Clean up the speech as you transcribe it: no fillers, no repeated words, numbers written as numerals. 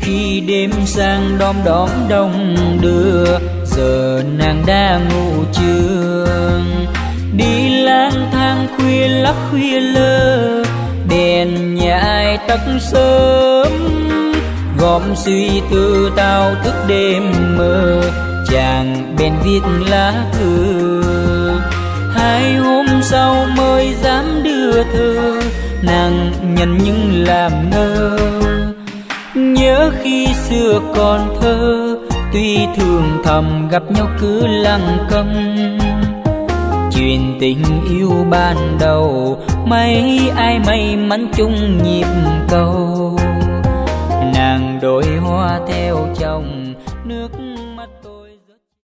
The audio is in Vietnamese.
khi đêm sang đom đóm đông đưa, giờ nàng đã ngủ chưa. Đi lang thang khuya lắc khuya lơ, đèn nhà ai tắt sớm. Gom suy tư tao thức đêm mơ, chàng bèn viết lá thư. 2 hôm sau mới dám đưa thơ, nàng nhận nhưng làm ngơ. Nhớ khi xưa còn thơ, tuy thường thầm gặp nhau cứ lặng câm. Chuyện tình yêu ban đầu, mấy ai may mắn chung nhịp cầu. Nàng đổi hoa theo chồng,